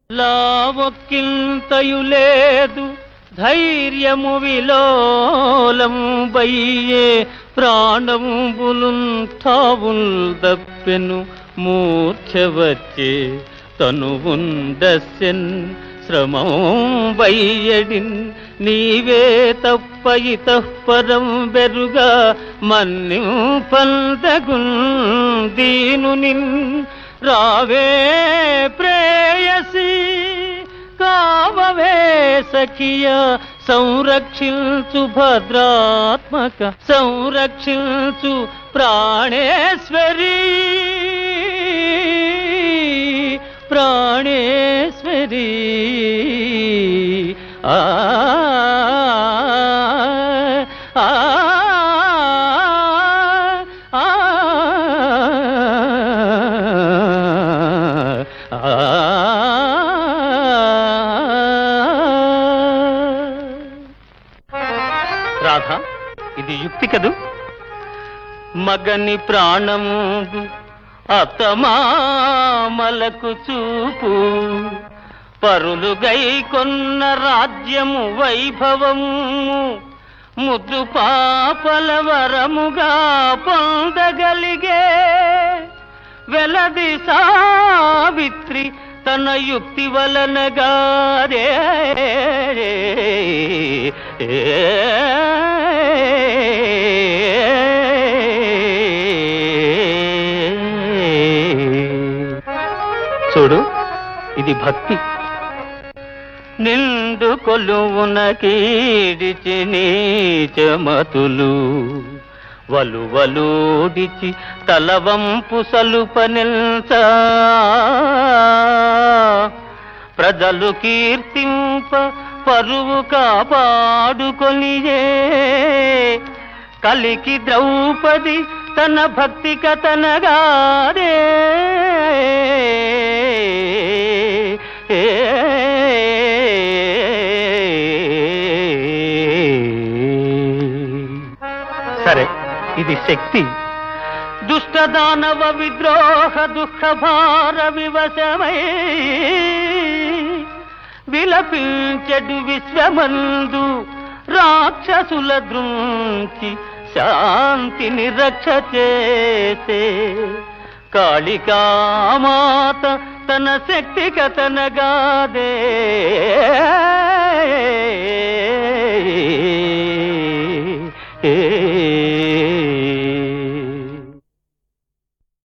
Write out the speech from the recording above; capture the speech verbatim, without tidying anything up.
లావొక్కింతయు లేదు ధైర్యము విలోలంబయ్యే ప్రాణంబులున్ తావుల్ దప్పెను మూర్ఛ వచ్చే తనువుండస్యన్ శ్రమం వయ్యడిన్ నీవే తప్ప ఇతః పరం బెరుగా మన్నిం పందగున్ దీనునిన్ రావే ప్రేయసి కావవే సఖియ సంరక్షించు భద్రాత్మక సంరక్షించు ప్రాణేశ్వరి ప్రాణేశ్వరి ఆ ఆ రాధా, ఇది యుక్తి కదూ? మగని ప్రాణము అతమామలకు చూపు పరులుగై కొన్న రాజ్యము వైభవము ముద్దు పాపల వరముగా పొందగలిగే వెలది సావిత్రి తన యుక్తి వలనగారే చూడు, ఇది భక్తి. నిండు కొలువున కీడిచి నీచమతులు వలువలోడిచి తలవంపు సలుపనిల్చ ప్రజలు కీర్తింప పరువు కాపాడుకొనియే కలికి ద్రౌపది తన భక్తి కథనగారే సరే, ఇది శక్తి. దుష్ట దానవ విద్రోహ దుఃఖ భార వివశమై విలపించెడు విశ్వమందు రాక్షసుల దృంచి శాంతిని రక్ష చేసే కాళికామాత తన శక్తి కథనగాదే ఏ